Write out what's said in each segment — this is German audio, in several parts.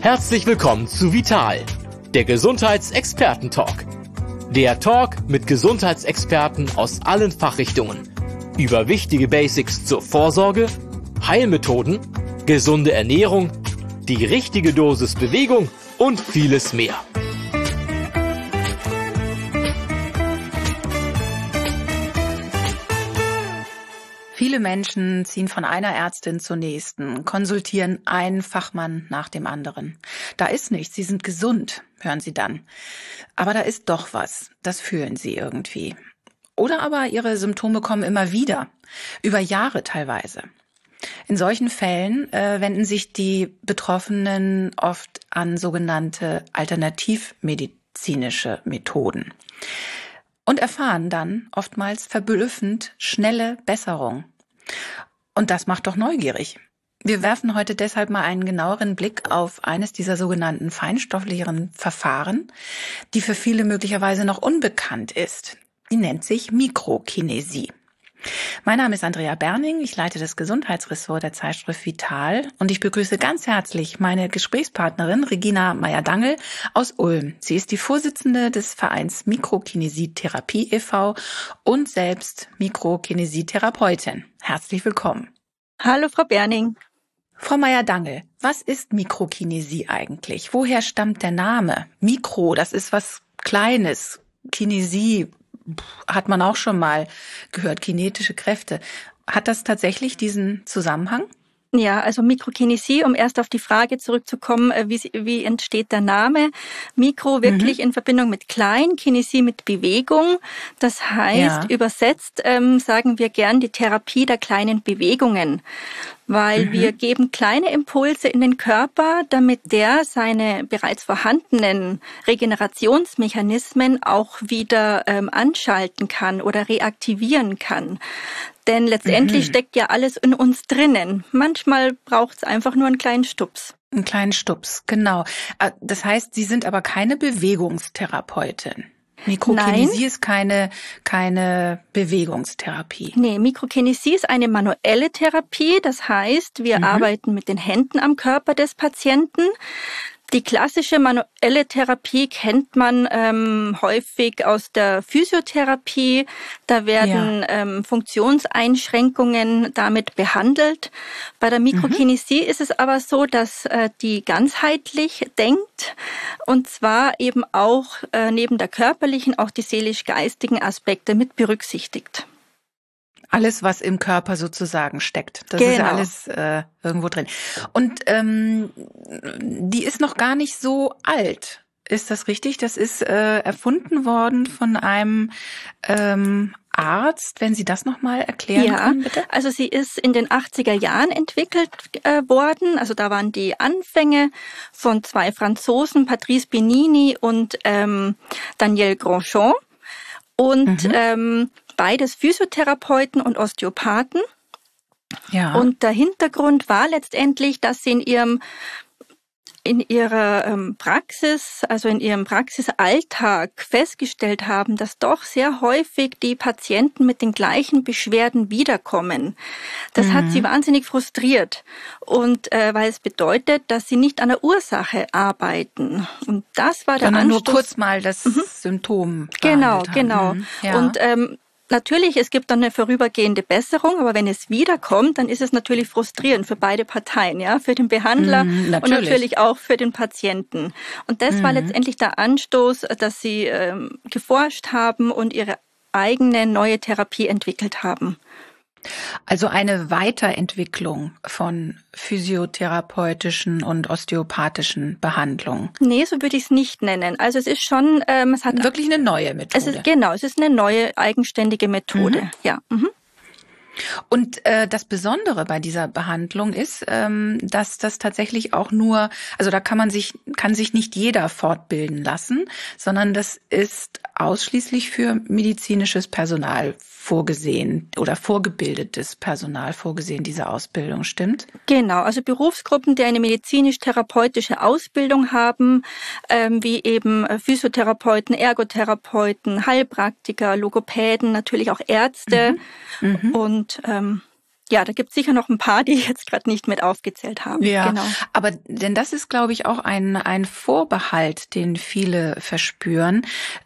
Herzlich willkommen zu Vital, der Gesundheitsexperten-Talk. Der Talk mit Gesundheitsexperten aus allen Fachrichtungen über wichtige Basics zur Vorsorge, Heilmethoden, gesunde Ernährung, die richtige Dosis Bewegung und vieles mehr. Viele Menschen ziehen von einer Ärztin zur nächsten, konsultieren einen Fachmann nach dem anderen. Da ist nichts, sie sind gesund, hören sie dann. Aber da ist doch was, das fühlen sie irgendwie. Oder aber ihre Symptome kommen immer wieder, über Jahre teilweise. In solchen Fällen wenden sich die Betroffenen oft an sogenannte alternativmedizinische Methoden und erfahren dann oftmals verblüffend schnelle Besserung. Und das macht doch neugierig. Wir werfen heute deshalb mal einen genaueren Blick auf eines dieser sogenannten feinstofflicheren Verfahren, die für viele möglicherweise noch unbekannt ist. Die nennt sich Mikrokinesie. Mein Name ist Andrea Berning, ich leite das Gesundheitsressort der Zeitschrift Vital und ich begrüße ganz herzlich meine Gesprächspartnerin Regina Meyer-Dangel aus Ulm. Sie ist die Vorsitzende des Vereins Mikrokinesie-Therapie e.V. und selbst Mikrokinesie-Therapeutin. Herzlich willkommen. Hallo Frau Berning. Frau Meyer-Dangel, was ist Mikrokinesie eigentlich? Woher stammt der Name? Mikro, das ist was Kleines. Kinesie hat man auch schon mal gehört, kinetische Kräfte. Hat das tatsächlich diesen Zusammenhang? Ja, also Mikrokinesie, um erst auf die Frage zurückzukommen, wie entsteht der Name? Mikro wirklich in Verbindung mit klein, Kinesie mit Bewegung. Das heißt, übersetzt sagen wir gern die Therapie der kleinen Bewegungen, weil wir geben kleine Impulse in den Körper, damit der seine bereits vorhandenen Regenerationsmechanismen auch wieder anschalten kann oder reaktivieren kann. Denn letztendlich steckt ja alles in uns drinnen. Manchmal braucht es einfach nur einen kleinen Stups. Einen kleinen Stups, genau. Das heißt, Sie sind aber keine Bewegungstherapeutin. Mikrokinesie ist keine Bewegungstherapie. Nee, Mikrokinesie ist eine manuelle Therapie. Das heißt, wir arbeiten mit den Händen am Körper des Patienten. Die klassische manuelle Therapie kennt man häufig aus der Physiotherapie. Da werden Funktionseinschränkungen damit behandelt. Bei der Mikrokinesie ist es aber so, dass die ganzheitlich denkt und zwar eben auch neben der körperlichen auch die seelisch-geistigen Aspekte mit berücksichtigt. Alles, was im Körper sozusagen steckt. Das ist ja alles irgendwo drin. Und die ist noch gar nicht so alt. Ist das richtig? Das ist erfunden worden von einem Arzt. Wenn Sie das nochmal erklären können, bitte. Also sie ist in den 80er Jahren entwickelt worden. Also da waren die Anfänge von zwei Franzosen, Patrice Benini und Daniel Grandjean. Und beides Physiotherapeuten und Osteopathen. Ja. Und der Hintergrund war letztendlich, dass sie in ihrer Praxis, also in ihrem Praxisalltag festgestellt haben, dass doch sehr häufig die Patienten mit den gleichen Beschwerden wiederkommen. Das hat sie wahnsinnig frustriert. Und weil es bedeutet, dass sie nicht an der Ursache arbeiten. Und das war der Anstoß. Nur kurz mal das Symptom. Genau. Ja. Und natürlich, es gibt dann eine vorübergehende Besserung, aber wenn es wiederkommt, dann ist es natürlich frustrierend für beide Parteien, ja, für den Behandler und natürlich auch für den Patienten. Und das war letztendlich der Anstoß, dass sie geforscht haben und ihre eigene neue Therapie entwickelt haben. Also eine Weiterentwicklung von physiotherapeutischen und osteopathischen Behandlungen. Nee, so würde ich es nicht nennen. Also es ist schon, es hat wirklich eine neue Methode. Es ist eine neue eigenständige Methode. Ja. Und das Besondere bei dieser Behandlung ist, dass das tatsächlich auch nur, also da kann sich nicht jeder fortbilden lassen, sondern das ist ausschließlich für medizinisches Personal vorgesehen oder vorgebildetes Personal vorgesehen, diese Ausbildung, stimmt? Genau, also Berufsgruppen, die eine medizinisch-therapeutische Ausbildung haben, wie eben Physiotherapeuten, Ergotherapeuten, Heilpraktiker, Logopäden, natürlich auch Ärzte und Ja, da gibt es sicher noch ein paar, die ich jetzt gerade nicht mit aufgezählt habe. Ja, genau. Aber denn das ist, glaube ich, auch ein Vorbehalt, den viele verspüren,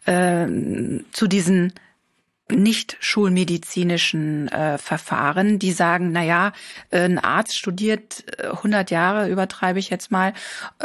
zu diesen nicht schulmedizinischen Verfahren, die sagen, ein Arzt studiert 100 Jahre, übertreibe ich jetzt mal,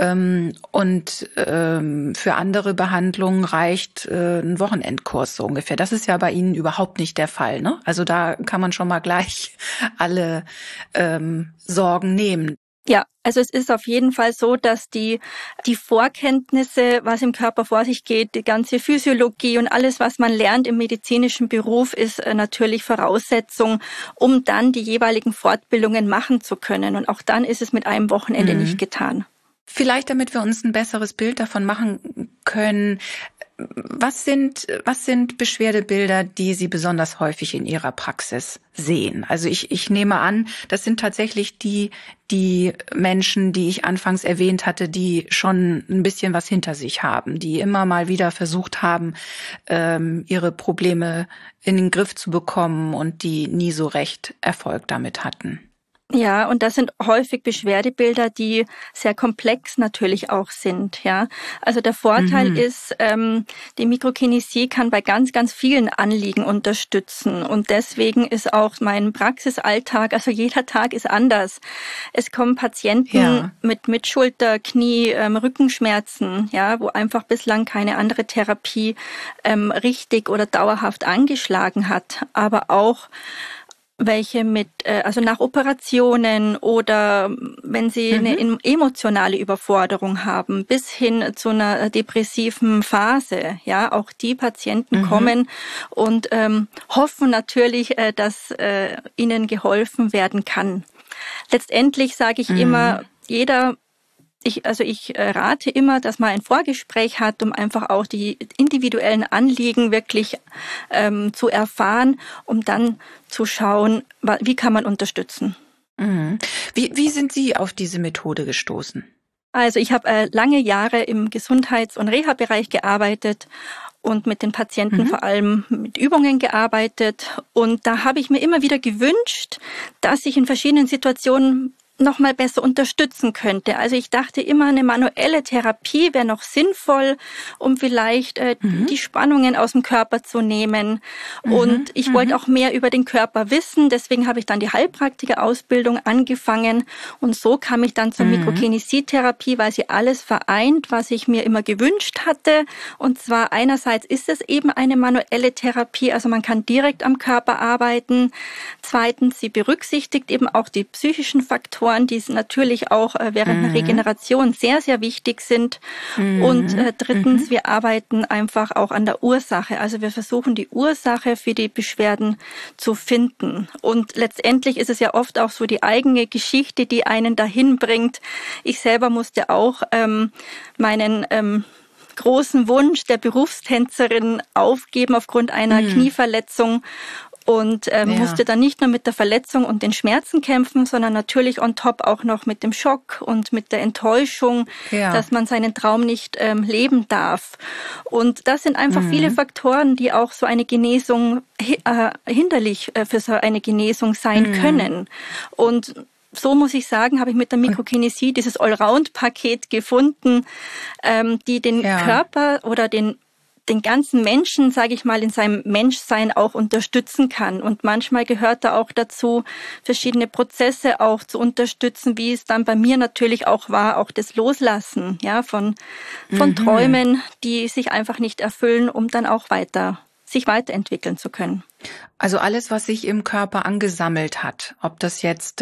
und für andere Behandlungen reicht ein Wochenendkurs so ungefähr. Das ist ja bei Ihnen überhaupt nicht der Fall, ne? Also da kann man schon mal gleich alle Sorgen nehmen. Ja, also es ist auf jeden Fall so, dass die Vorkenntnisse, was im Körper vor sich geht, die ganze Physiologie und alles, was man lernt im medizinischen Beruf, ist natürlich Voraussetzung, um dann die jeweiligen Fortbildungen machen zu können. Und auch dann ist es mit einem Wochenende nicht getan. Vielleicht, damit wir uns ein besseres Bild davon machen können, was sind Beschwerdebilder, die Sie besonders häufig in Ihrer Praxis sehen? Also ich nehme an, das sind tatsächlich die Menschen, die ich anfangs erwähnt hatte, die schon ein bisschen was hinter sich haben, die immer mal wieder versucht haben, ihre Probleme in den Griff zu bekommen und die nie so recht Erfolg damit hatten. Ja, und das sind häufig Beschwerdebilder, die sehr komplex natürlich auch sind, ja. Also der Vorteil ist, die Mikrokinesie kann bei ganz, ganz vielen Anliegen unterstützen und deswegen ist auch mein Praxisalltag, also jeder Tag ist anders. Es kommen Patienten mit Schulter-, Knie-, Rückenschmerzen, ja, wo einfach bislang keine andere Therapie richtig oder dauerhaft angeschlagen hat, aber auch welche also nach Operationen oder wenn sie eine emotionale Überforderung haben, bis hin zu einer depressiven Phase. Ja, auch die Patienten kommen und hoffen natürlich, dass ihnen geholfen werden kann. Letztendlich sage ich immer, ich rate immer, dass man ein Vorgespräch hat, um einfach auch die individuellen Anliegen wirklich zu erfahren, um dann zu schauen, wie kann man unterstützen. Wie sind Sie auf diese Methode gestoßen? Also ich habe lange Jahre im Gesundheits- und Reha-Bereich gearbeitet und mit den Patienten vor allem mit Übungen gearbeitet. Und da habe ich mir immer wieder gewünscht, dass ich in verschiedenen Situationen noch mal besser unterstützen könnte. Also ich dachte immer, eine manuelle Therapie wäre noch sinnvoll, um vielleicht die Spannungen aus dem Körper zu nehmen. Und ich wollte auch mehr über den Körper wissen. Deswegen habe ich dann die Heilpraktiker-Ausbildung angefangen. Und so kam ich dann zur Mikrokinesie-Therapie, weil sie alles vereint, was ich mir immer gewünscht hatte. Und zwar einerseits ist es eben eine manuelle Therapie, also man kann direkt am Körper arbeiten. Zweitens, sie berücksichtigt eben auch die psychischen Faktoren, die natürlich auch während einer Regeneration sehr, sehr wichtig sind. Und drittens, wir arbeiten einfach auch an der Ursache. Also wir versuchen, die Ursache für die Beschwerden zu finden. Und letztendlich ist es ja oft auch so die eigene Geschichte, die einen dahin bringt. Ich selber musste auch meinen großen Wunsch der Berufstänzerin aufgeben aufgrund einer Knieverletzung. Und musste dann nicht nur mit der Verletzung und den Schmerzen kämpfen, sondern natürlich on top auch noch mit dem Schock und mit der Enttäuschung, dass man seinen Traum nicht leben darf. Und das sind einfach viele Faktoren, die auch so eine Genesung hinderlich für so eine Genesung sein können. Und so muss ich sagen, habe ich mit der Mikrokinesie dieses Allround-Paket gefunden, die den Körper oder den ganzen Menschen, sage ich mal, in seinem Menschsein auch unterstützen kann. Und manchmal gehört da auch dazu, verschiedene Prozesse auch zu unterstützen, wie es dann bei mir natürlich auch war, auch das Loslassen, ja, von Träumen, die sich einfach nicht erfüllen, um dann auch sich weiterentwickeln zu können. Also alles, was sich im Körper angesammelt hat, ob das jetzt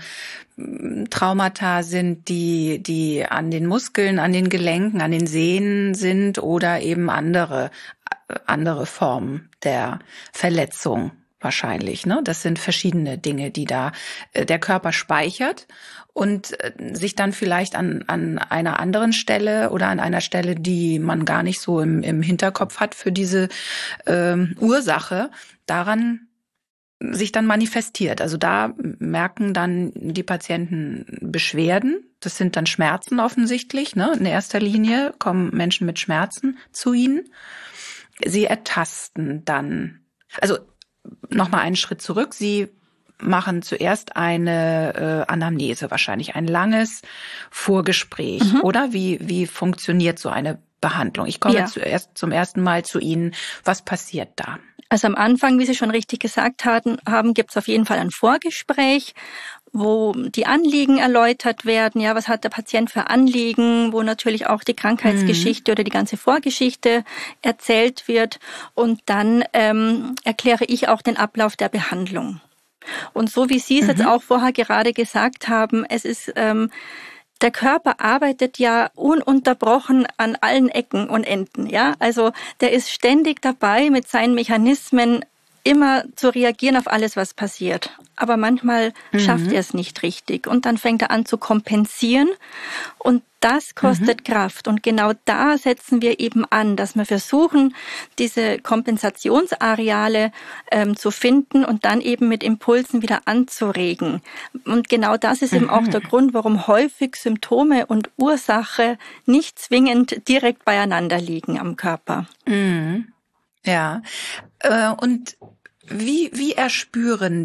Traumata sind, die an den Muskeln, an den Gelenken, an den Sehnen sind oder eben andere Formen der Verletzung wahrscheinlich, ne? Das sind verschiedene Dinge, die da der Körper speichert und sich dann vielleicht an einer anderen Stelle oder an einer Stelle, die man gar nicht so im Hinterkopf hat für diese Ursache, daran sich dann manifestiert. Also da merken dann die Patienten Beschwerden. Das sind dann Schmerzen offensichtlich, ne? In erster Linie kommen Menschen mit Schmerzen zu ihnen. Sie ertasten dann, also nochmal einen Schritt zurück. Sie machen zuerst eine Anamnese wahrscheinlich, ein langes Vorgespräch, oder? Wie funktioniert so eine Behandlung? Ich komme zum ersten Mal zu Ihnen. Was passiert da? Also am Anfang, wie Sie schon richtig gesagt haben, gibt es auf jeden Fall ein Vorgespräch, wo die Anliegen erläutert werden. Ja, was hat der Patient für Anliegen? Wo natürlich auch die Krankheitsgeschichte oder die ganze Vorgeschichte erzählt wird. Und dann erkläre ich auch den Ablauf der Behandlung. Und so wie Sie es jetzt auch vorher gerade gesagt haben, es ist der Körper arbeitet ja ununterbrochen an allen Ecken und Enden, ja. Also der ist ständig dabei, mit seinen Mechanismen immer zu reagieren auf alles, was passiert. Aber manchmal schafft er es nicht richtig und dann fängt er an zu kompensieren und das kostet Kraft. Und genau da setzen wir eben an, dass wir versuchen, diese Kompensationsareale zu finden und dann eben mit Impulsen wieder anzuregen. Und genau das ist eben auch der Grund, warum häufig Symptome und Ursache nicht zwingend direkt beieinander liegen am Körper. Ja, und wie erspüren,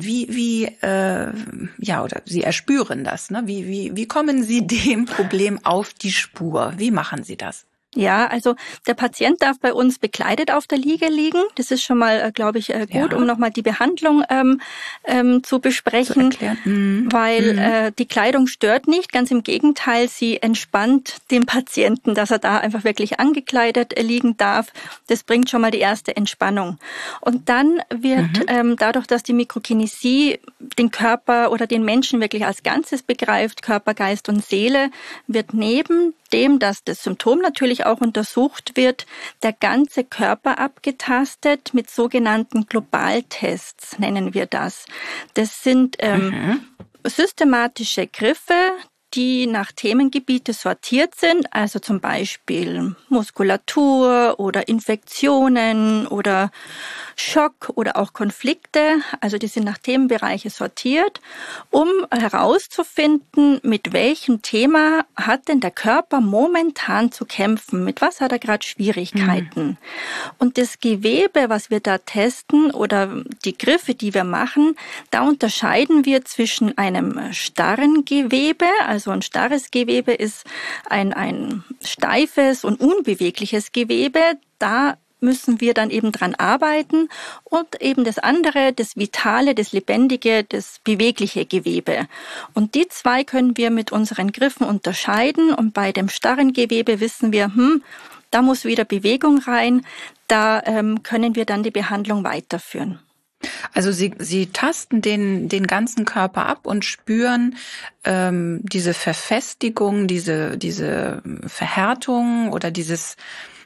oder Sie erspüren das, ne? Wie kommen Sie dem Problem auf die Spur? Wie machen Sie das? Ja, also der Patient darf bei uns bekleidet auf der Liege liegen. Das ist schon mal, glaube ich, gut, um nochmal die Behandlung zu besprechen, weil die Kleidung stört nicht. Ganz im Gegenteil, sie entspannt den Patienten, dass er da einfach wirklich angekleidet liegen darf. Das bringt schon mal die erste Entspannung. Und dann wird dadurch, dass die Mikrokinesie den Körper oder den Menschen wirklich als Ganzes begreift, Körper, Geist und Seele, wird neben dem, dass das Symptom natürlich auch untersucht wird, der ganze Körper abgetastet mit sogenannten Globaltests, nennen wir das. Das sind systematische Griffe, die nach Themengebiete sortiert sind, also zum Beispiel Muskulatur oder Infektionen oder Schock oder auch Konflikte, also die sind nach Themenbereiche sortiert, um herauszufinden, mit welchem Thema hat denn der Körper momentan zu kämpfen, mit was hat er gerade Schwierigkeiten. Und das Gewebe, was wir da testen oder die Griffe, die wir machen, da unterscheiden wir zwischen einem starren Gewebe, also ein starres Gewebe ist ein steifes und unbewegliches Gewebe, da müssen wir dann eben dran arbeiten und eben das andere, das vitale, das lebendige, das bewegliche Gewebe. Und die zwei können wir mit unseren Griffen unterscheiden und bei dem starren Gewebe wissen wir, da muss wieder Bewegung rein, da können wir dann die Behandlung weiterführen. Also Sie tasten den ganzen Körper ab und spüren diese Verfestigung, diese Verhärtung oder dieses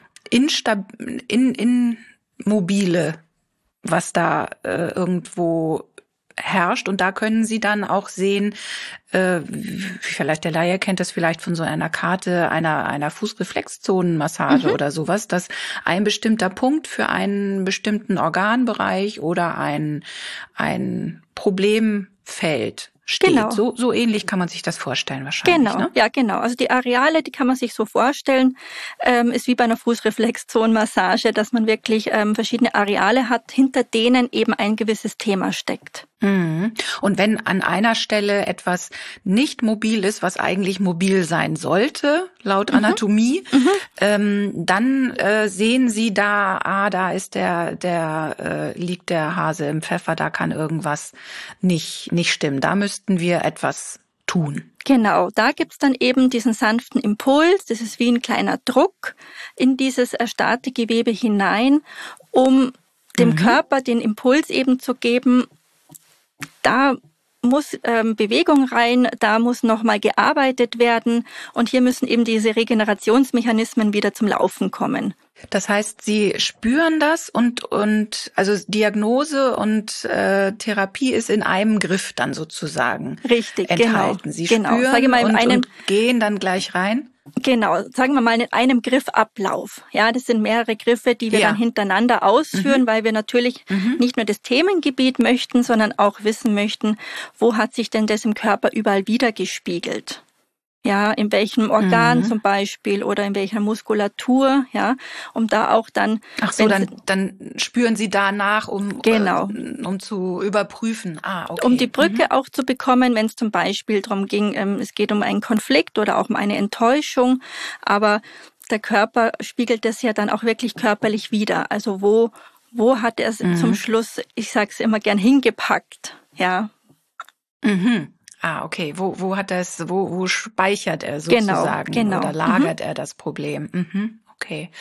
Immobile, was da irgendwo herrscht. Und da können Sie dann auch sehen, vielleicht der Laie kennt das vielleicht von so einer Karte einer Fußreflexzonenmassage oder sowas, dass ein bestimmter Punkt für einen bestimmten Organbereich oder ein Problemfeld steht. Genau. So ähnlich kann man sich das vorstellen wahrscheinlich. Genau, ne? Ja genau. Also die Areale, die kann man sich so vorstellen, ist wie bei einer Fußreflexzonenmassage, dass man wirklich verschiedene Areale hat, hinter denen eben ein gewisses Thema steckt. Und wenn an einer Stelle etwas nicht mobil ist, was eigentlich mobil sein sollte, laut Anatomie, dann sehen Sie da ist liegt der Hase im Pfeffer, da kann irgendwas nicht stimmen. Da müssten wir etwas tun. Genau, da gibt's dann eben diesen sanften Impuls, das ist wie ein kleiner Druck in dieses erstarrte Gewebe hinein, um dem Körper den Impuls eben zu geben, da muss Bewegung rein, da muss nochmal gearbeitet werden und hier müssen eben diese Regenerationsmechanismen wieder zum Laufen kommen. Das heißt, Sie spüren das und also Diagnose und Therapie ist in einem Griff dann sozusagen enthalten. Genau. Sie spüren Sag ich mal, und gehen dann gleich rein? Genau, sagen wir mal in einem Griffablauf. Ja, das sind mehrere Griffe, die wir dann hintereinander ausführen, weil wir natürlich nicht nur das Themengebiet möchten, sondern auch wissen möchten, wo hat sich denn das im Körper überall wiedergespiegelt. Ja, in welchem Organ zum Beispiel oder in welcher Muskulatur, ja, um da auch dann. Ach so, dann spüren Sie danach, um zu überprüfen. Okay. Um die Brücke auch zu bekommen, wenn es zum Beispiel darum ging, es geht um einen Konflikt oder auch um eine Enttäuschung, aber der Körper spiegelt das ja dann auch wirklich körperlich wider. Also wo hat er es zum Schluss, ich sag's immer gern, hingepackt, ja. Okay. Wo hat er es, wo speichert er sozusagen? Genau. Oder lagert er das Problem? Okay.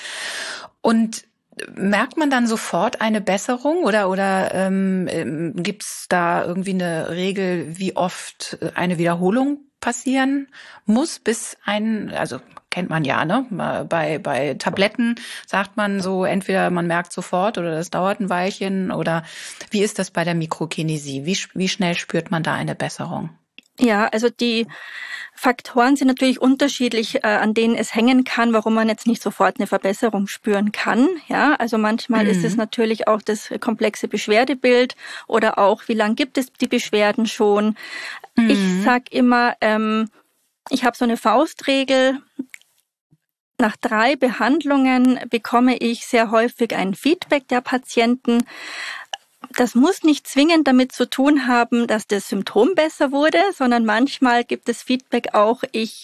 Und merkt man dann sofort eine Besserung oder gibt's da irgendwie eine Regel, wie oft eine Wiederholung passieren muss, also kennt man ja, ne? Bei Tabletten sagt man so, entweder man merkt sofort oder das dauert ein Weilchen, oder wie ist das bei der Mikrokinesie? Wie schnell spürt man da eine Besserung? Ja, also die Faktoren sind natürlich unterschiedlich, an denen es hängen kann, warum man jetzt nicht sofort eine Verbesserung spüren kann. Ja, also manchmal ist es natürlich auch das komplexe Beschwerdebild oder auch, wie lange gibt es die Beschwerden schon. Ich sag immer, ich habe so eine Faustregel. Nach 3 Behandlungen bekomme ich sehr häufig ein Feedback der Patienten. Das muss nicht zwingend damit zu tun haben, dass das Symptom besser wurde, sondern manchmal gibt es Feedback auch, ich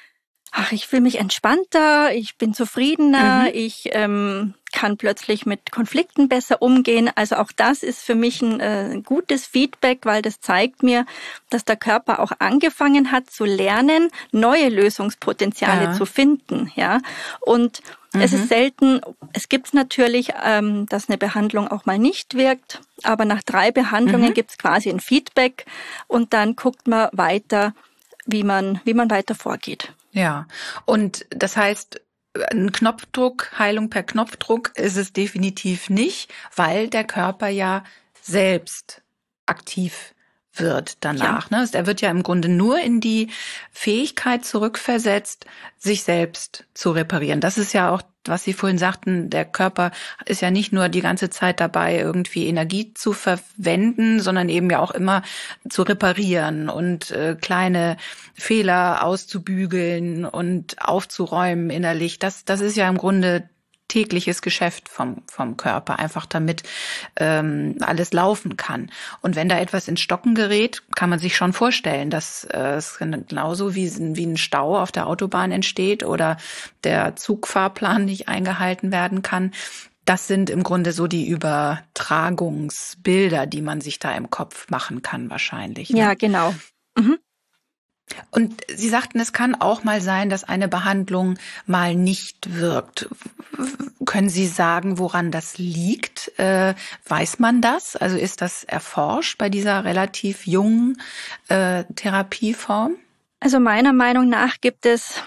fühle mich entspannter, ich bin zufriedener, ich kann plötzlich mit Konflikten besser umgehen. Also auch das ist für mich ein gutes Feedback, weil das zeigt mir, dass der Körper auch angefangen hat zu lernen, neue Lösungspotenziale zu finden. Ja, und es ist selten, es gibt natürlich, dass eine Behandlung auch mal nicht wirkt, aber nach 3 Behandlungen gibt es quasi ein Feedback und dann guckt man weiter, wie man weiter vorgeht. Ja, und das heißt, ein Knopfdruck, Heilung per Knopfdruck ist es definitiv nicht, weil der Körper ja selbst aktiv wird danach. Ja. Ne? Er wird ja im Grunde nur in die Fähigkeit zurückversetzt, sich selbst zu reparieren. Das ist ja auch, was Sie vorhin sagten, der Körper ist ja nicht nur die ganze Zeit dabei, irgendwie Energie zu verwenden, sondern eben ja auch immer zu reparieren und kleine Fehler auszubügeln und aufzuräumen innerlich. Das ist ja im Grunde tägliches Geschäft vom Körper, einfach damit alles laufen kann. Und wenn da etwas ins Stocken gerät, kann man sich schon vorstellen, dass es genauso wie ein Stau auf der Autobahn entsteht oder der Zugfahrplan nicht eingehalten werden kann. Das sind im Grunde so die Übertragungsbilder, die man sich da im Kopf machen kann wahrscheinlich. Ne? Ja, genau. Und Sie sagten, es kann auch mal sein, dass eine Behandlung mal nicht wirkt. Können Sie sagen, woran das liegt? Weiß man das? Also ist das erforscht bei dieser relativ jungen Therapieform? Also meiner Meinung nach gibt es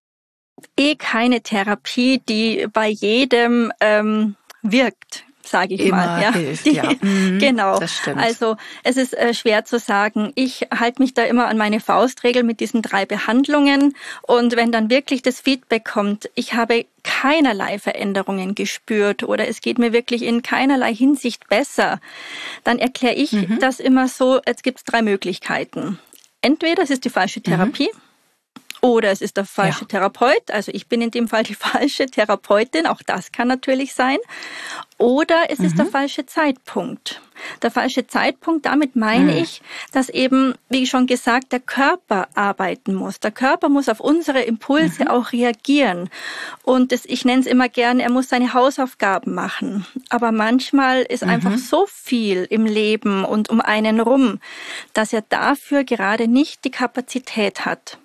keine Therapie, die bei jedem wirkt, sage ich immer mal. Ja, hilft, ja. Genau. Das stimmt. Also es ist schwer zu sagen. Ich halte mich da immer an meine Faustregel mit diesen 3 Behandlungen. Und wenn dann wirklich das Feedback kommt, ich habe keinerlei Veränderungen gespürt oder es geht mir wirklich in keinerlei Hinsicht besser, dann erkläre ich das immer so, jetzt gibt es 3 Möglichkeiten. Entweder es ist die falsche Therapie, oder es ist der falsche Therapeut, also ich bin in dem Fall die falsche Therapeutin, auch das kann natürlich sein. Oder es ist der falsche Zeitpunkt. Der falsche Zeitpunkt, damit meine ich, dass eben, wie schon gesagt, der Körper arbeiten muss. Der Körper muss auf unsere Impulse auch reagieren. Und ich nenne es immer gern, er muss seine Hausaufgaben machen. Aber manchmal ist einfach so viel im Leben und um einen rum, dass er dafür gerade nicht die Kapazität hat.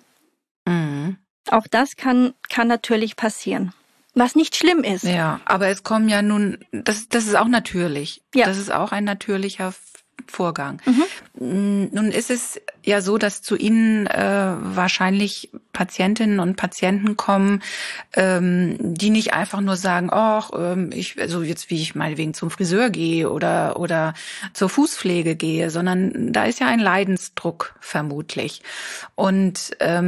Auch das kann natürlich passieren. Was nicht schlimm ist. Ja, aber es kommen ja nun, das ist auch natürlich. Ja. Das ist auch ein natürlicher Vorgang. Nun ist es ja so, dass zu Ihnen wahrscheinlich Patientinnen und Patienten kommen, die nicht einfach nur sagen, also jetzt wie ich meinetwegen zum Friseur gehe oder zur Fußpflege gehe, sondern da ist ja ein Leidensdruck vermutlich. Und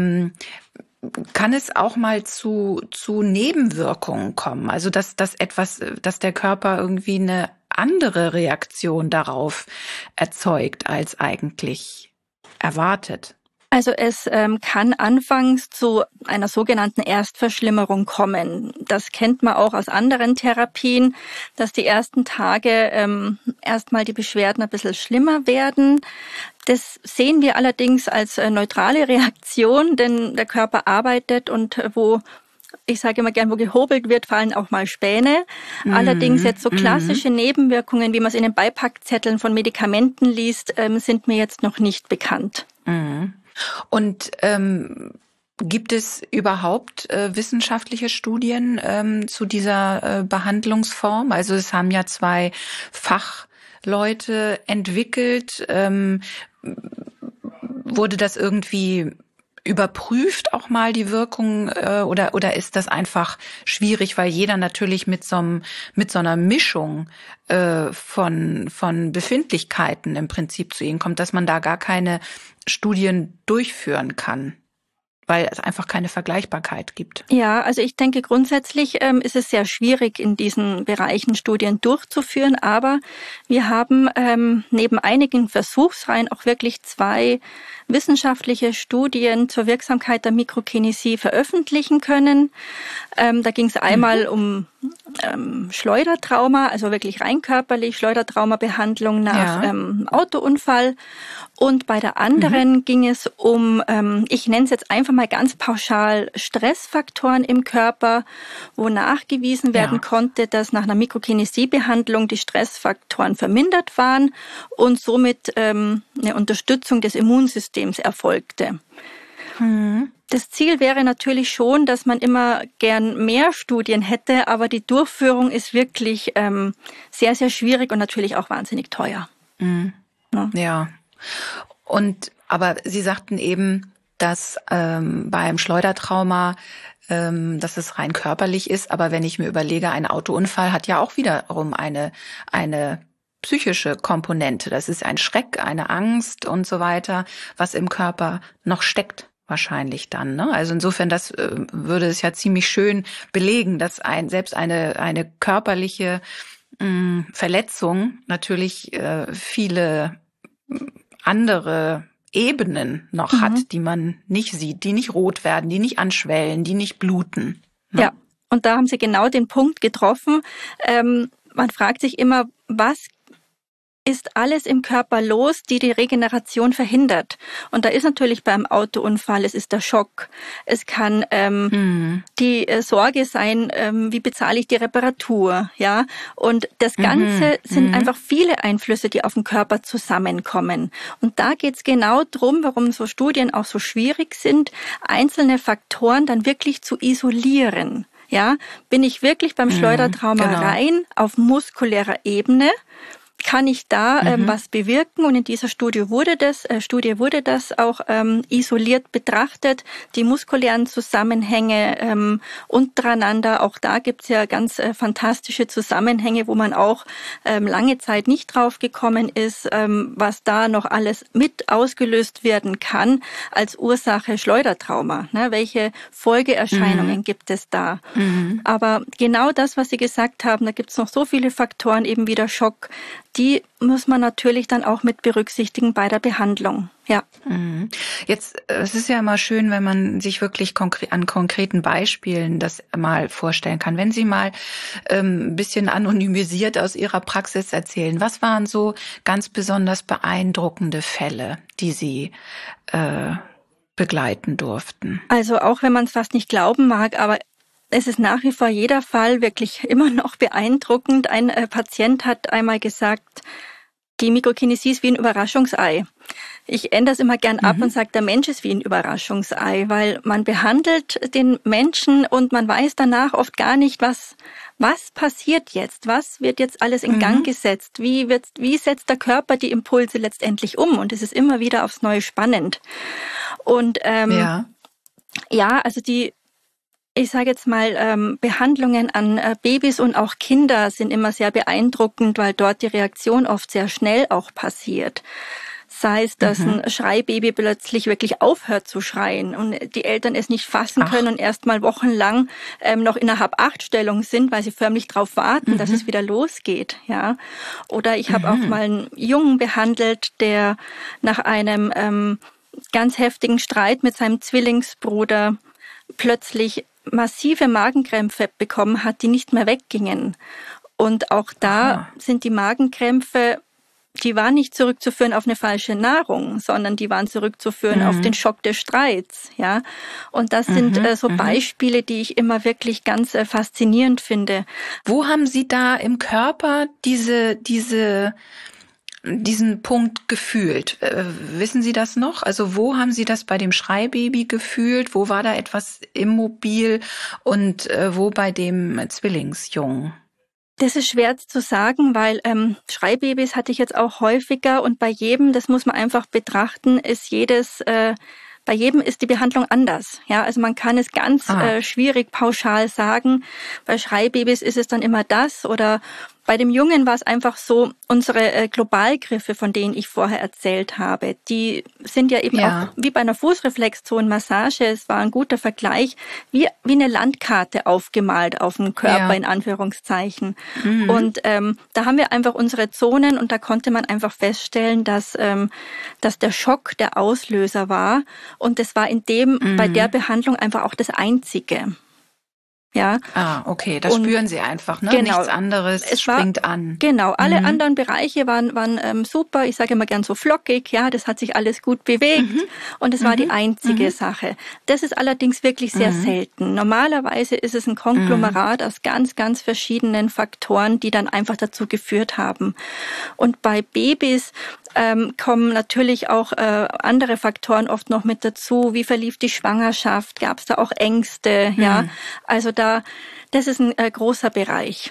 kann es auch mal zu Nebenwirkungen kommen? Also dass der Körper irgendwie eine andere Reaktion darauf erzeugt als eigentlich erwartet? Also es kann anfangs zu einer sogenannten Erstverschlimmerung kommen. Das kennt man auch aus anderen Therapien, dass die ersten Tage erstmal die Beschwerden ein bisschen schlimmer werden. Das sehen wir allerdings als neutrale Reaktion, denn der Körper arbeitet und ich sage immer gern, wo gehobelt wird, fallen auch mal Späne. Allerdings jetzt so klassische Nebenwirkungen, wie man es in den Beipackzetteln von Medikamenten liest, sind mir jetzt noch nicht bekannt. Und gibt es überhaupt wissenschaftliche Studien zu dieser Behandlungsform? Also es haben ja 2 Fachleute entwickelt. Wurde das irgendwie überprüft auch mal die Wirkung oder ist das einfach schwierig, weil jeder natürlich mit so einer Mischung von Befindlichkeiten im Prinzip zu Ihnen kommt, dass man da gar keine Studien durchführen kann, weil es einfach keine Vergleichbarkeit gibt. Ja, also ich denke grundsätzlich ist es sehr schwierig, in diesen Bereichen Studien durchzuführen, aber wir haben neben einigen Versuchsreihen auch wirklich 2 wissenschaftliche Studien zur Wirksamkeit der Mikrokinesie veröffentlichen können. Da ging es einmal um Schleudertrauma, also wirklich rein körperlich, Schleudertraumabehandlung nach Autounfall. Und bei der anderen ging es um, ich nenne es jetzt einfach mal ganz pauschal, Stressfaktoren im Körper, wo nachgewiesen werden konnte, dass nach einer Mikrokinesiebehandlung die Stressfaktoren vermindert waren und somit eine Unterstützung des Immunsystems erfolgte. Das Ziel wäre natürlich schon, dass man immer gern mehr Studien hätte, aber die Durchführung ist wirklich sehr, sehr schwierig und natürlich auch wahnsinnig teuer. Ja. Aber Sie sagten eben, dass beim Schleudertrauma, dass es rein körperlich ist, aber wenn ich mir überlege, ein Autounfall hat ja auch wiederum eine psychische Komponente. Das ist ein Schreck, eine Angst und so weiter, was im Körper noch steckt. Wahrscheinlich dann, ne? Also insofern, das würde es ja ziemlich schön belegen, dass selbst eine körperliche Verletzung natürlich viele andere Ebenen noch hat, die man nicht sieht, die nicht rot werden, die nicht anschwellen, die nicht bluten. Ne? Ja, und da haben Sie genau den Punkt getroffen. Man fragt sich immer, was ist alles im Körper los, die Regeneration verhindert. Und da ist natürlich beim Autounfall, es ist der Schock. Es kann die Sorge sein, wie bezahle ich die Reparatur, ja. Und das Ganze sind einfach viele Einflüsse, die auf den Körper zusammenkommen. Und da geht's genau drum, warum so Studien auch so schwierig sind, einzelne Faktoren dann wirklich zu isolieren. Ja, bin ich wirklich beim Schleudertrauma rein auf muskulärer Ebene? Kann ich da was bewirken? Und in dieser Studie wurde das auch isoliert betrachtet, die muskulären Zusammenhänge untereinander. Auch da gibt's ja ganz fantastische Zusammenhänge, wo man auch lange Zeit nicht drauf gekommen ist, was da noch alles mit ausgelöst werden kann als Ursache Schleudertrauma. Ne? Welche Folgeerscheinungen gibt es da? Aber genau das, was Sie gesagt haben, da gibt's noch so viele Faktoren, eben wie der Schock, die muss man natürlich dann auch mit berücksichtigen bei der Behandlung. Ja. Jetzt, es ist ja immer schön, wenn man sich wirklich an konkreten Beispielen das mal vorstellen kann. Wenn Sie mal ein bisschen anonymisiert aus Ihrer Praxis erzählen, was waren so ganz besonders beeindruckende Fälle, die Sie begleiten durften? Also auch wenn man es fast nicht glauben mag, aber es ist nach wie vor jeder Fall wirklich immer noch beeindruckend. Ein Patient hat einmal gesagt, die Mikrokinesie ist wie ein Überraschungsei. Ich ändere es immer gern ab und sage, der Mensch ist wie ein Überraschungsei, weil man behandelt den Menschen und man weiß danach oft gar nicht, was passiert jetzt, was wird jetzt alles in Gang gesetzt, wie setzt der Körper die Impulse letztendlich um, und es ist immer wieder aufs Neue spannend. Und also ich sage jetzt mal, Behandlungen an Babys und auch Kinder sind immer sehr beeindruckend, weil dort die Reaktion oft sehr schnell auch passiert. Sei es, dass ein Schreibaby plötzlich wirklich aufhört zu schreien und die Eltern es nicht fassen können und erst mal wochenlang noch in einer Hab-Acht-Stellung sind, weil sie förmlich darauf warten, dass es wieder losgeht. Ja. Oder ich habe auch mal einen Jungen behandelt, der nach einem ganz heftigen Streit mit seinem Zwillingsbruder plötzlich massive Magenkrämpfe bekommen hat, die nicht mehr weggingen. Und auch da sind die Magenkrämpfe, die waren nicht zurückzuführen auf eine falsche Nahrung, sondern die waren zurückzuführen auf den Schock des Streits. Ja, und das sind so Beispiele, die ich immer wirklich ganz faszinierend finde. Wo haben Sie da im Körper diesen Punkt gefühlt? Wissen Sie das noch? Also wo haben Sie das bei dem Schreibaby gefühlt? Wo war da etwas immobil und wo bei dem Zwillingsjungen? Das ist schwer zu sagen, weil Schreibabys hatte ich jetzt auch häufiger und bei jedem, das muss man einfach betrachten, bei jedem ist die Behandlung anders. Ja, also man kann es ganz schwierig pauschal sagen. Bei Schreibabys ist es dann immer das oder bei dem Jungen war es einfach so, unsere Globalgriffe, von denen ich vorher erzählt habe, die sind ja eben auch wie bei einer Fußreflexzonenmassage, es war ein guter Vergleich, wie eine Landkarte aufgemalt auf dem Körper, in Anführungszeichen. Und da haben wir einfach unsere Zonen und da konnte man einfach feststellen, dass der Schock der Auslöser war und das war bei der Behandlung einfach auch das Einzige. Ja. Okay, das spüren Sie einfach, ne? Genau, nichts anderes springt an. Genau, alle anderen Bereiche waren super. Ich sage immer gern so flockig, ja, das hat sich alles gut bewegt und es war die einzige Sache. Das ist allerdings wirklich sehr selten. Normalerweise ist es ein Konglomerat aus ganz, ganz verschiedenen Faktoren, die dann einfach dazu geführt haben. Und bei Babys kommen natürlich auch andere Faktoren oft noch mit dazu. Wie verlief die Schwangerschaft? Gab es da auch Ängste? Ja, also das ist ein großer Bereich.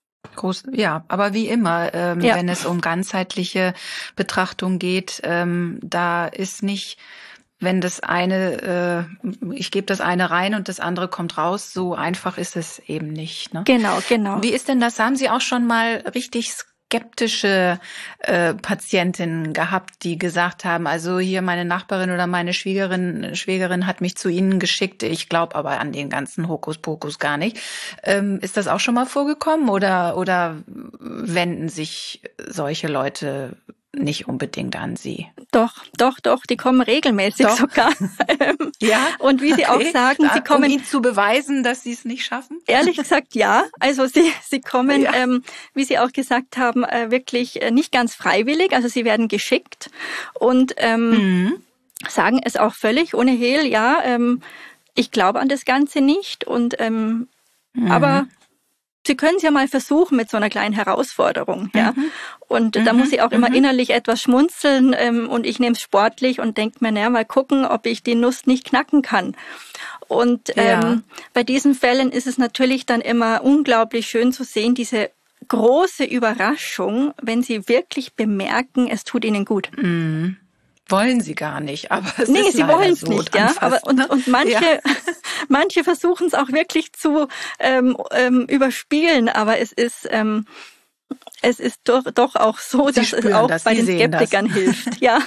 Aber wie immer, wenn es um ganzheitliche Betrachtung geht, da ist nicht, wenn das eine, ich gebe das eine rein und das andere kommt raus, so einfach ist es eben nicht. Ne? Genau. Wie ist denn das? Haben Sie auch schon mal richtig skeptische Patientinnen gehabt, die gesagt haben, also hier meine Nachbarin oder meine Schwägerin hat mich zu Ihnen geschickt, ich glaube aber an den ganzen Hokuspokus gar nicht. Ist das auch schon mal vorgekommen oder wenden sich solche Leute nicht unbedingt an Sie? Doch, die kommen regelmäßig sogar. Ja. Und wie Sie auch sagen, sie kommen... Um Ihnen zu beweisen, dass Sie es nicht schaffen? Ehrlich gesagt, ja. Also sie kommen, wie Sie auch gesagt haben, wirklich nicht ganz freiwillig. Also sie werden geschickt und sagen es auch völlig ohne Hehl, ich glaube an das Ganze nicht. Und aber Sie können es ja mal versuchen mit so einer kleinen Herausforderung, ja. Und da muss ich auch immer innerlich etwas schmunzeln und ich nehme es sportlich und denke mir, mal gucken, ob ich die Nuss nicht knacken kann. Und bei diesen Fällen ist es natürlich dann immer unglaublich schön zu sehen, diese große Überraschung, wenn sie wirklich bemerken, es tut ihnen gut. Wollen sie gar nicht, aber es ist sie wollen es so nicht, ja. Aber und manche versuchen es auch wirklich zu überspielen, aber es ist doch auch so, dass es auch bei den Skeptikern hilft, ja.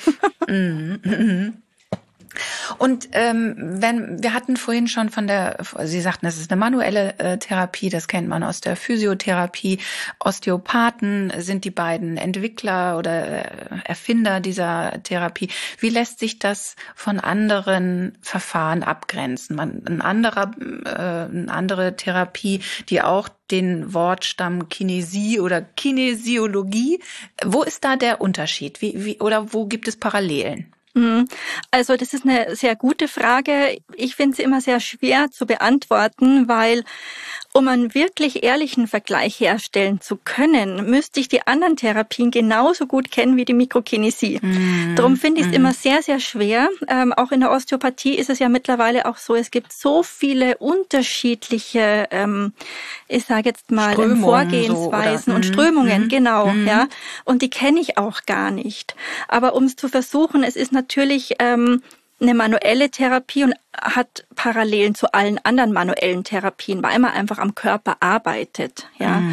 Und wir hatten vorhin schon Sie sagten, das ist eine manuelle Therapie, das kennt man aus der Physiotherapie. Osteopathen sind die beiden Entwickler oder Erfinder dieser Therapie. Wie lässt sich das von anderen Verfahren abgrenzen? Eine andere Therapie, die auch den Wortstamm Kinesie oder Kinesiologie. Wo ist da der Unterschied? Oder wo gibt es Parallelen? Also das ist eine sehr gute Frage. Ich finde sie immer sehr schwer zu beantworten, weil um einen wirklich ehrlichen Vergleich herstellen zu können, müsste ich die anderen Therapien genauso gut kennen wie die Mikrokinesie. Darum finde ich es immer sehr, sehr schwer. Auch in der Osteopathie ist es ja mittlerweile auch so, es gibt so viele unterschiedliche, ich sage jetzt mal, Vorgehensweisen und Strömungen, genau, ja. Und die kenne ich auch gar nicht. Aber um es zu versuchen, es ist natürlich eine manuelle Therapie und hat Parallelen zu allen anderen manuellen Therapien, weil man einfach am Körper arbeitet. Ja.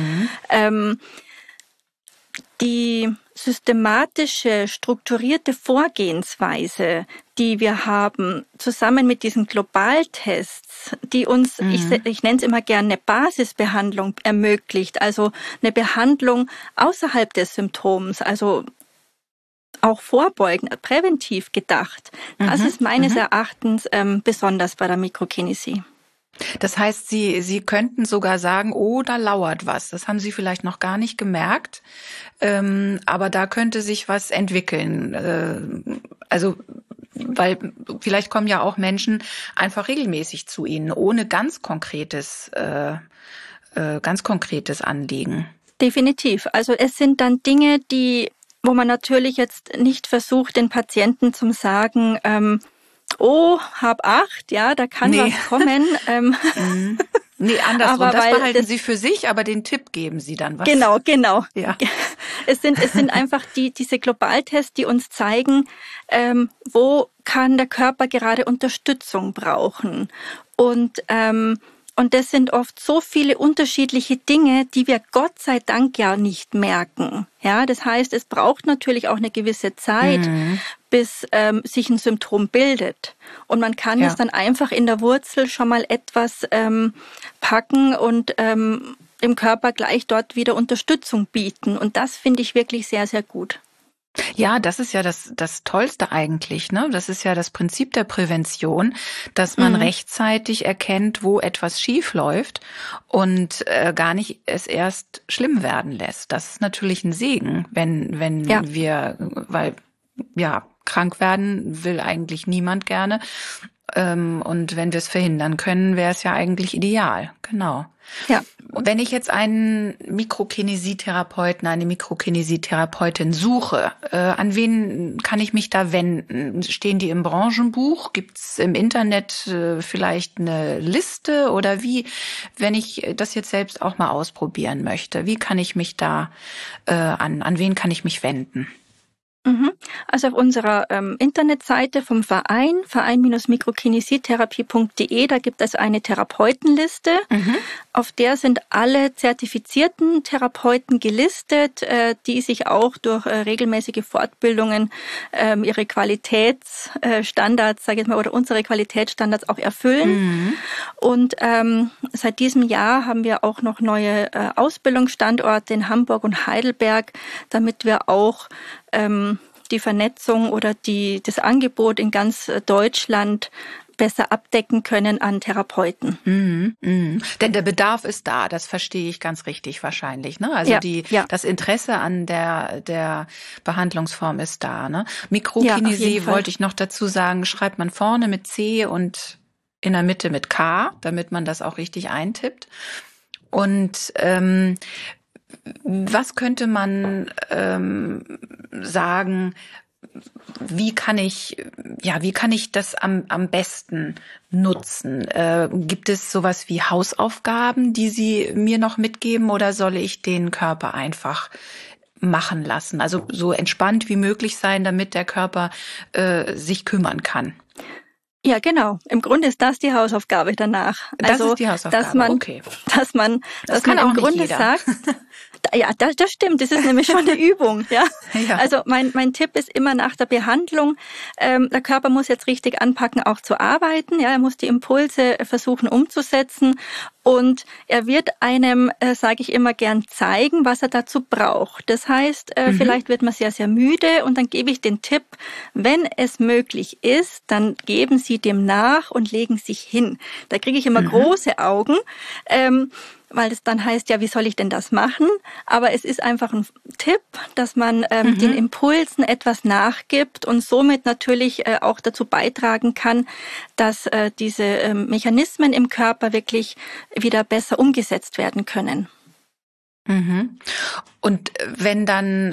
Die systematische, strukturierte Vorgehensweise, die wir haben, zusammen mit diesen Globaltests, die uns, ich nenne es immer gerne, eine Basisbehandlung ermöglicht, also eine Behandlung außerhalb des Symptoms, also auch vorbeugend, präventiv gedacht. Das ist meines Erachtens besonders bei der Mikrokinesie. Das heißt, Sie könnten sogar sagen, oh, da lauert was. Das haben Sie vielleicht noch gar nicht gemerkt, aber da könnte sich was entwickeln. Also, weil vielleicht kommen ja auch Menschen einfach regelmäßig zu Ihnen, ohne ganz konkretes Anliegen. Definitiv. Also es sind dann Dinge, wo man natürlich jetzt nicht versucht, den Patienten zu sagen, oh, hab Acht, ja, da kann was kommen. Nee, andersrum. Aber das behalten Sie für sich, aber den Tipp geben Sie dann was. Genau. Ja. Es sind einfach diese Globaltests, die uns zeigen, wo kann der Körper gerade Unterstützung brauchen. Und das sind oft so viele unterschiedliche Dinge, die wir Gott sei Dank ja nicht merken. Ja, das heißt, es braucht natürlich auch eine gewisse Zeit, bis sich ein Symptom bildet. Und man kann es dann einfach in der Wurzel schon mal etwas packen und dem Körper gleich dort wieder Unterstützung bieten. Und das finde ich wirklich sehr, sehr gut. Ja, das ist ja das Tollste eigentlich, ne? Das ist ja das Prinzip der Prävention, dass man rechtzeitig erkennt, wo etwas schief läuft und gar nicht es erst schlimm werden lässt. Das ist natürlich ein Segen, wenn wir, weil krank werden will eigentlich niemand gerne. Und wenn wir es verhindern können, wäre es ja eigentlich ideal. Genau. Ja. Wenn ich jetzt einen Mikrokinesietherapeuten, eine Mikrokinesietherapeutin suche, an wen kann ich mich da wenden? Stehen die im Branchenbuch? Gibt's im Internet vielleicht eine Liste? Oder wie, wenn ich das jetzt selbst auch mal ausprobieren möchte, wie kann ich mich da an wen kann ich mich wenden? Also auf unserer Internetseite vom Verein-mikrokinesietherapie.de, da gibt es eine Therapeutenliste. Auf der sind alle zertifizierten Therapeuten gelistet, die sich auch durch regelmäßige Fortbildungen ihre Qualitätsstandards, sage ich mal, oder unsere Qualitätsstandards auch erfüllen. Und seit diesem Jahr haben wir auch noch neue Ausbildungsstandorte in Hamburg und Heidelberg, damit wir auch die Vernetzung oder das Angebot in ganz Deutschland besser abdecken können an Therapeuten. Denn der Bedarf ist da, das verstehe ich ganz richtig wahrscheinlich, ne? Also das Interesse an der Behandlungsform ist da, ne? Mikrokinesie wollte ich noch dazu sagen, schreibt man vorne mit C und in der Mitte mit K, damit man das auch richtig eintippt. Und was könnte man sagen, wie kann ich das am besten nutzen? Gibt es sowas wie Hausaufgaben, die Sie mir noch mitgeben, oder soll ich den Körper einfach machen lassen? Also so entspannt wie möglich sein, damit der Körper sich kümmern kann. Ja, genau. Im Grunde ist das die Hausaufgabe danach. Das ist die Hausaufgabe, dass man im Grunde sagt, ja, das stimmt. Das ist nämlich schon eine Übung, ja. Also mein Tipp ist immer nach der Behandlung, der Körper muss jetzt richtig anpacken, auch zu arbeiten. Ja, er muss die Impulse versuchen umzusetzen. Und er wird einem, sage ich immer gern, zeigen, was er dazu braucht. Das heißt, vielleicht wird man sehr, sehr müde, und dann gebe ich den Tipp, wenn es möglich ist, dann geben Sie dem nach und legen sich hin. Da kriege ich immer große Augen, weil es dann heißt, ja, wie soll ich denn das machen? Aber es ist einfach ein Tipp, dass man den Impulsen etwas nachgibt und somit natürlich auch dazu beitragen kann, dass diese Mechanismen im Körper wirklich wieder besser umgesetzt werden können. Und wenn dann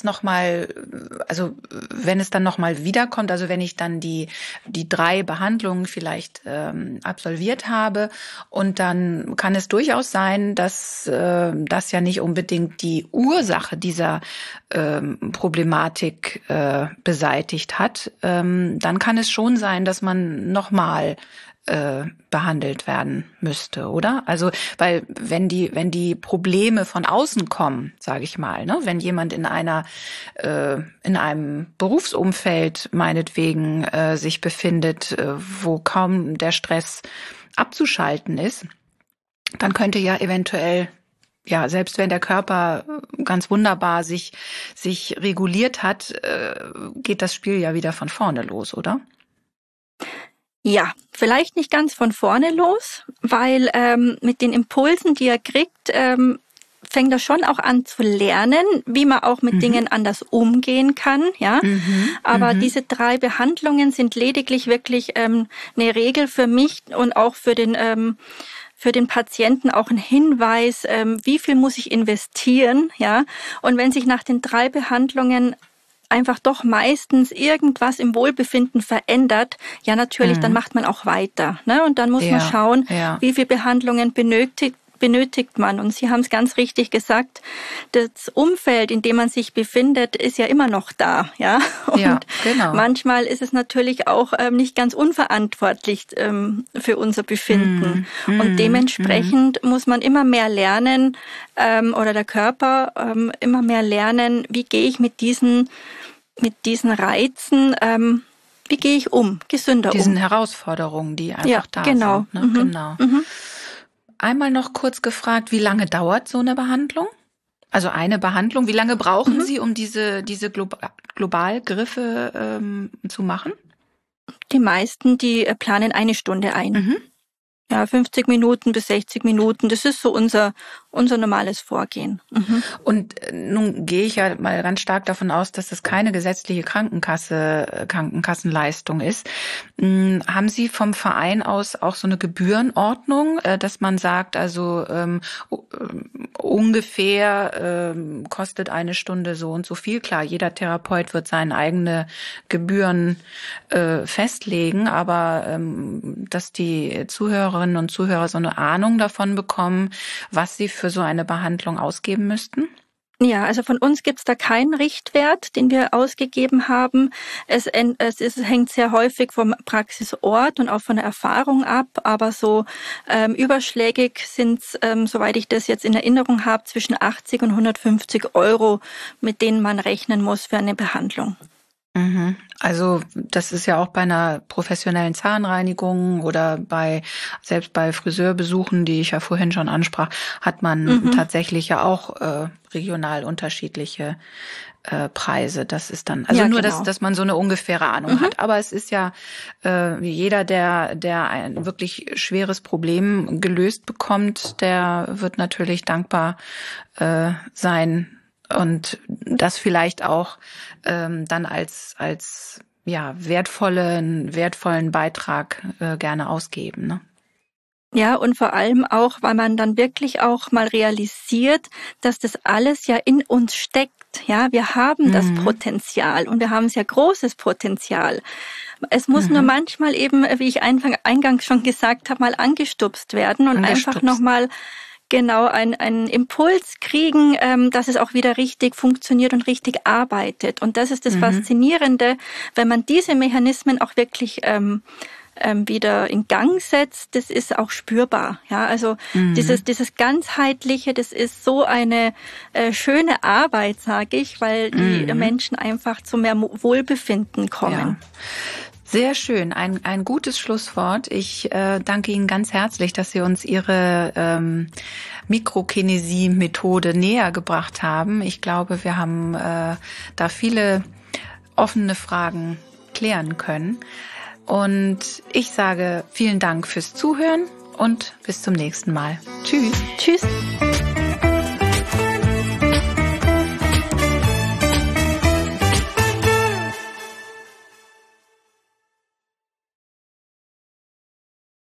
wenn es dann nochmal wiederkommt, also wenn ich dann die 3 Behandlungen vielleicht absolviert habe, und dann kann es durchaus sein, dass das ja nicht unbedingt die Ursache dieser Problematik beseitigt hat, dann kann es schon sein, dass man nochmal behandelt werden müsste, oder? Also, weil wenn die Probleme von außen kommen, sage ich mal, ne, wenn jemand in einem Berufsumfeld meinetwegen sich befindet, wo kaum der Stress abzuschalten ist, dann könnte ja eventuell ja, selbst wenn der Körper ganz wunderbar sich reguliert hat, geht das Spiel ja wieder von vorne los, oder? Ja, vielleicht nicht ganz von vorne los, weil mit den Impulsen, die er kriegt, fängt er schon auch an zu lernen, wie man auch mit Dingen anders umgehen kann, ja. Aber diese 3 Behandlungen sind lediglich wirklich eine Regel für mich und auch für den Patienten auch ein Hinweis, wie viel muss ich investieren, ja. Und wenn sich nach den 3 Behandlungen einfach doch meistens irgendwas im Wohlbefinden verändert, ja natürlich, dann macht man auch weiter, ne? Und dann muss man schauen, wie viele Behandlungen benötigt man. Und Sie haben es ganz richtig gesagt, das Umfeld, in dem man sich befindet, ist ja immer noch da, ja. Und manchmal ist es natürlich auch nicht ganz unverantwortlich für unser Befinden. Und dementsprechend muss man immer mehr lernen, oder der Körper immer mehr lernen, wie gehe ich mit diesen Reizen, wie gehe ich gesünder diesen Herausforderungen, die einfach da sind. Ne? Genau. Einmal noch kurz gefragt, wie lange dauert so eine Behandlung? Also eine Behandlung, wie lange brauchen Sie, um diese Globalgriffe zu machen? Die meisten, die planen 1 Stunde ein. Ja, 50 Minuten bis 60 Minuten, das ist so unser normales Vorgehen. Und nun gehe ich ja mal ganz stark davon aus, dass das keine gesetzliche Krankenkassenleistung ist. Haben Sie vom Verein aus auch so eine Gebührenordnung, dass man sagt, also ungefähr kostet eine Stunde so und so viel? Klar, jeder Therapeut wird seine eigene Gebühren festlegen, aber dass die Zuhörerinnen und Zuhörer so eine Ahnung davon bekommen, was sie für so eine Behandlung ausgeben müssten? Ja, also von uns gibt's da keinen Richtwert, den wir ausgegeben haben. Es hängt sehr häufig vom Praxisort und auch von der Erfahrung ab, aber so überschlägig sind's, soweit ich das jetzt in Erinnerung habe, zwischen 80 und 150 €, mit denen man rechnen muss für eine Behandlung. Also das ist ja auch bei einer professionellen Zahnreinigung oder selbst bei Friseurbesuchen, die ich ja vorhin schon ansprach, hat man tatsächlich ja auch regional unterschiedliche Preise. Das ist dann dass man so eine ungefähre Ahnung hat. Aber es ist ja jeder, der ein wirklich schweres Problem gelöst bekommt, der wird natürlich dankbar sein. Und das vielleicht auch dann als wertvollen Beitrag gerne ausgeben, ne? Ja, und vor allem auch, weil man dann wirklich auch mal realisiert, dass das alles ja in uns steckt. Ja, wir haben das Potenzial und wir haben sehr großes Potenzial. Es muss nur manchmal eben, wie ich eingangs schon gesagt habe, mal angestupst werden und einfach nochmal einen Impuls kriegen, dass es auch wieder richtig funktioniert und richtig arbeitet. Und das ist das Faszinierende, wenn man diese Mechanismen auch wirklich wieder in Gang setzt, das ist auch spürbar. Ja, also dieses ganzheitliche, das ist so eine schöne Arbeit, sage ich, weil die Menschen einfach zu mehr Wohlbefinden kommen. Ja. Sehr schön, ein gutes Schlusswort. Ich danke Ihnen ganz herzlich, dass Sie uns Ihre Mikrokinesie-Methode näher gebracht haben. Ich glaube, wir haben da viele offene Fragen klären können. Und ich sage vielen Dank fürs Zuhören und bis zum nächsten Mal. Tschüss. Tschüss.